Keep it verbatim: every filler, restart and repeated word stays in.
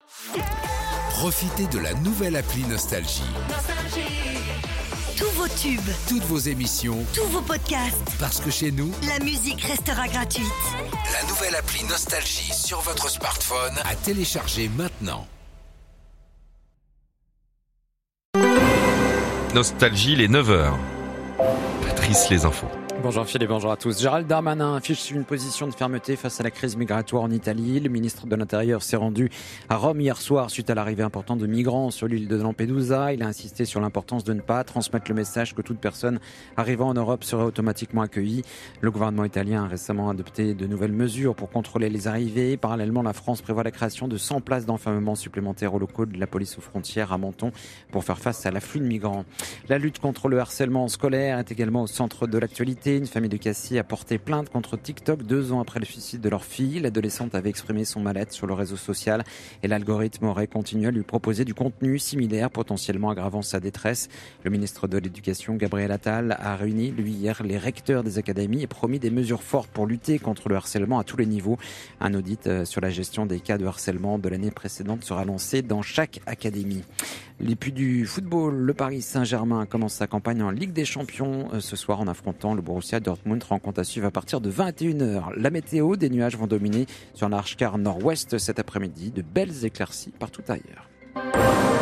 Profitez de la nouvelle appli Nostalgie. Tous vos tubes, Toutes vos émissions, tous vos podcasts, parce que chez nous, la musique restera gratuite. la nouvelle appli Nostalgie sur votre smartphone à télécharger maintenant. Nostalgie, les neuf heures. Patrice, les infos. Bonjour Philippe, bonjour à tous. Gérald Darmanin affiche une position de fermeté face à la crise migratoire en Italie. Le ministre de l'Intérieur s'est rendu à Rome hier soir suite à l'arrivée importante de migrants sur l'île de Lampedusa. Il a insisté sur l'importance de ne pas transmettre le message que toute personne arrivant en Europe serait automatiquement accueillie. Le gouvernement italien a récemment adopté de nouvelles mesures pour contrôler les arrivées. Parallèlement, la France prévoit la création de cent places d'enfermement supplémentaires aux locaux de la police aux frontières à Menton pour faire face à l'afflux de migrants. La lutte contre le harcèlement scolaire est également au centre de l'actualité. Une famille de Cassis a porté plainte contre TikTok deux ans après le suicide de leur fille. L'adolescente avait exprimé son mal-être sur le réseau social et l'algorithme aurait continué à lui proposer du contenu similaire, potentiellement aggravant sa détresse. Le ministre de l'Éducation, Gabriel Attal, a réuni lui hier les recteurs des académies et promis des mesures fortes pour lutter contre le harcèlement à tous les niveaux. Un audit sur la gestion des cas de harcèlement de l'année précédente sera lancé dans chaque académie. Et puis du football, le Paris Saint-Germain commence sa campagne en Ligue des Champions ce soir en affrontant le Borussia Dortmund. Rencontre à suivre à partir de vingt et une heures. La météo, des nuages vont dominer sur l'arche-quart nord-ouest cet après-midi. De belles éclaircies partout ailleurs.